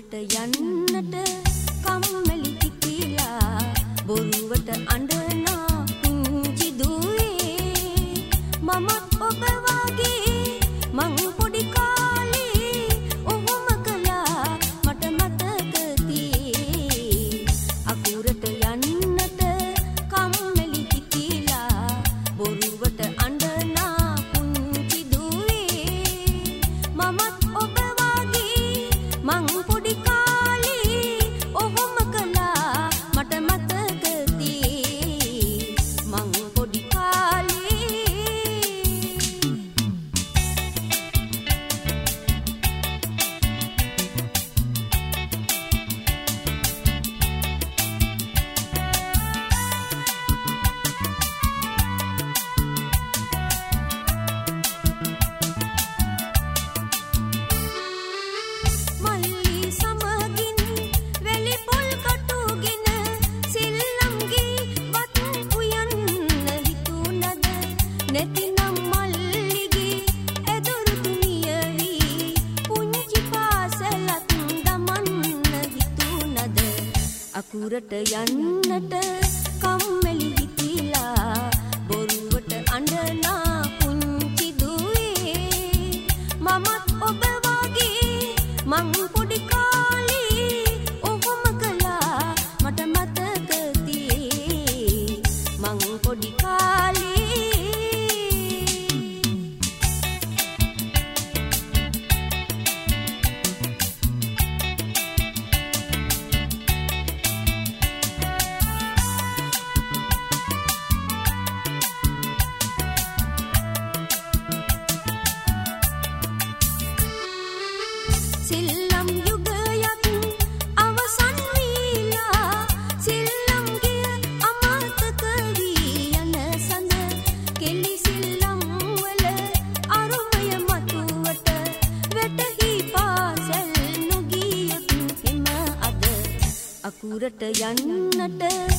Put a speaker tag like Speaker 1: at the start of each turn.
Speaker 1: අකුරට යන්නට කම්මැලි කිතිලා බොරුවට අඬනා පුංචි දුවේ මමත් ඔබ වගේ මං පොඩි කාලේ ඔහොම කළා මට මතක තියේ අකුරට යන්නට කම්මැලි කිතිලා බොරුවට අඬනා පුංචි දුවේ මමත් ඔබ මං පොඩි කාලේ ඔහොම කළා මට මතක තියේ මං පොඩි කාලේ නැතිනම් මල්ලිගේ ඇදුරු තුනියවි පුංචි පාසලක් දමන්න හිතුනද අකුරට යන්නට කම්මැලි හිතිලා බොරුවට අඬනා පුංචි දුවේ මමත් ඔබ වගේ මං පොඩි කාලේ ඔහොම කළා මට මතක තියේ මං පොඩි කාලේ සිල්ලම් යුගයක් අවසන් වීලා සිල්ලම් ගිය අමතක වී යන සඳ කෙලි සිල්ලම් වල අරුමය මතුවට වැටහි පාසල් නොගියොත් එම අද අකුරට යන්නට